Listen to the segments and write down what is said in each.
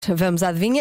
Vamos à adivinha?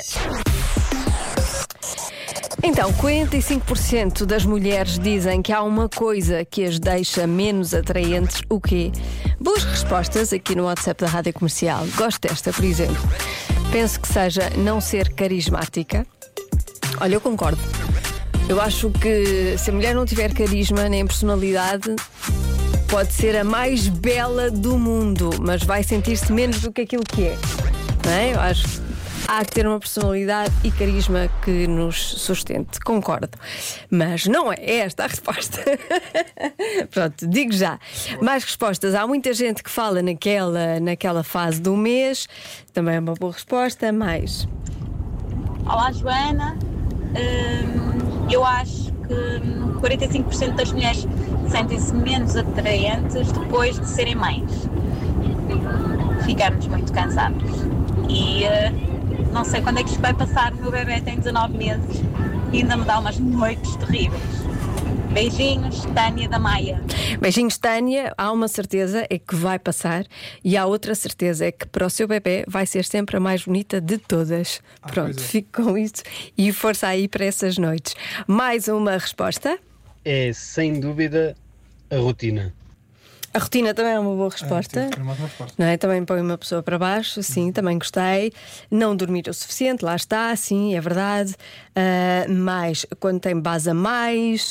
Então, 45% das mulheres dizem que há uma coisa que as deixa menos atraentes. O quê? Boas respostas aqui no WhatsApp da Rádio Comercial. Gosto desta, por exemplo. Penso que seja não ser carismática. Olha, eu concordo. Eu acho que se a mulher não tiver carisma nem personalidade, pode ser a mais bela do mundo, mas vai sentir-se menos do que aquilo que é. Não é? Eu acho que há que ter uma personalidade e carisma que nos sustente. Concordo. Mas não é esta a resposta. Pronto, digo já. Mais respostas. Há muita gente que fala naquela fase do mês. Também é uma boa resposta. Mais. Olá, Joana. Eu acho que 45% das mulheres sentem-se menos atraentes depois de serem mães. Ficamos muito cansados. E não sei quando é que isto vai passar. O meu bebê tem 19 meses e ainda me dá umas noites terríveis. Beijinhos, Tânia da Maia. Beijinhos, Tânia. Há uma certeza, é que vai passar. E há outra certeza, é que para o seu bebê vai ser sempre a mais bonita de todas. Pronto, fico com isso. E força aí para essas noites. Mais uma resposta? É, sem dúvida, a rotina. A rotina também é uma boa resposta. Não é? Também põe uma pessoa para baixo. Sim, também gostei. Não dormir o suficiente, lá está, sim, é verdade. Mais quando tem base a mais.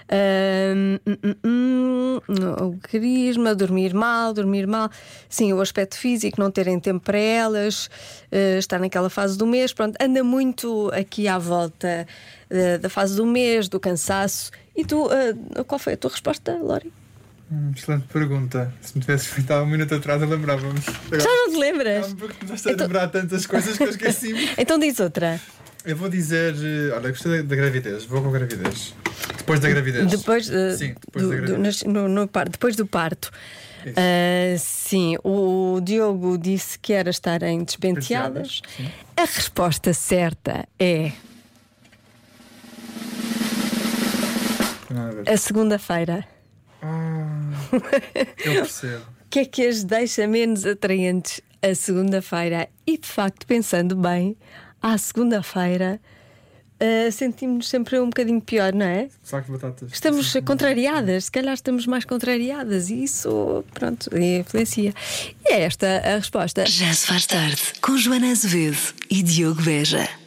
O carisma, dormir mal. Sim, o aspecto físico, não terem tempo para elas, estar naquela fase do mês. Pronto, anda muito aqui à volta da fase do mês, do cansaço. E tu, qual foi a tua resposta, Lori? Excelente pergunta. Se me tivesse feito há um minuto atrás, eu lembrava-me. Já não te lembras? Não, porque começaste a lembrar tantas coisas que eu esqueci-me. Então diz outra. Eu vou dizer. Olha, gostei da gravidez. Vou com a gravidez. Depois da gravidez. Sim, depois da gravidez. Depois do parto. Sim, o Diogo disse que era estarem despenteadas. A resposta certa é a segunda-feira. Eu percebo. O que é que as deixa menos atraentes a segunda-feira? E de facto, pensando bem, à segunda-feira sentimos-nos sempre um bocadinho pior, não é? Saco de batatas. Estamos contrariadas, se calhar estamos mais contrariadas e isso, pronto, influencia. E é esta a resposta. Já se faz tarde com Joana Azevedo e Diogo Beja.